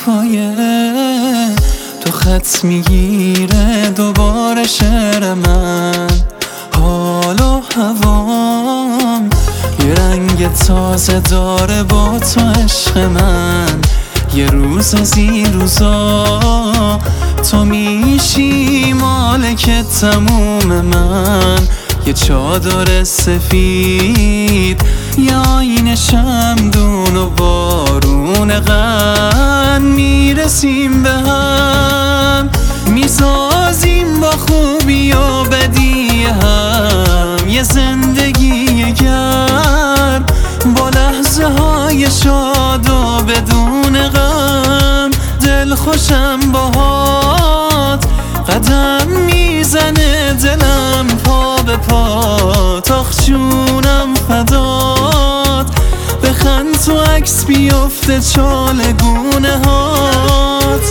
حرفای تو خط میگیره دوباره شعر من. حال و هوام یه رنگ تازه داره با تو عشق من. یه روز از این روزا تو میشی مالک تموم من. یه چادر سفید، یه آینه شمدون و بارون غن. میرسیم به هم، میسازیم با خوبی و بدی هم یه زندگی گرم با لحظه های شاد و بدون غم. دل خوشم باهات قدم میزنه، دلم پا به پا آخ جونم فدات. بخند تو عکس بیفته چالگونه هات.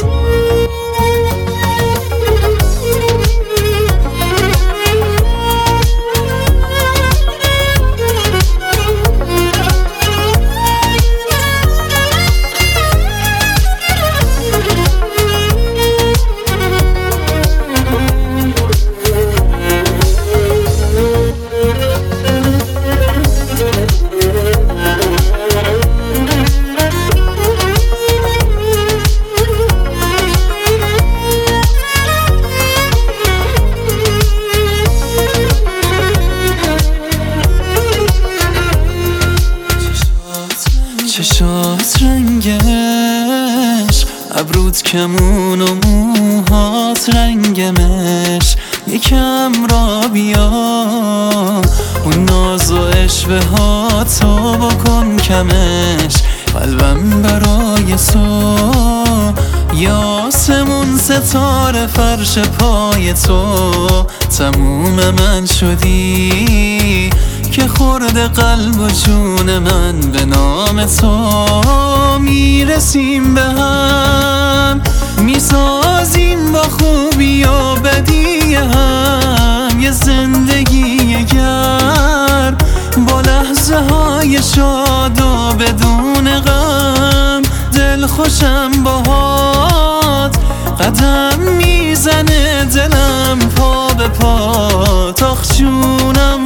چشات رنگش، ابروت کمون و موهات رنگمش. یکم را بیا اون ناز و عشوه ها تو بکن کمش. قلبم برای تو یه آسمون ستاره فرش پای تو. تموم من شدی که خورده قلب و جون من به نام تو. میرسیم به هم، میسازیم با خوبی و بدی هم یه زندگی گرم با لحظه های شاد و بدون غم. دل خوشم باهات قدم میزنه، دلم پا به پا آخ جونم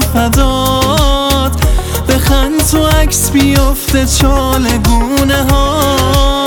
فدات. بخند تو عکس بیفته چالگونه ها.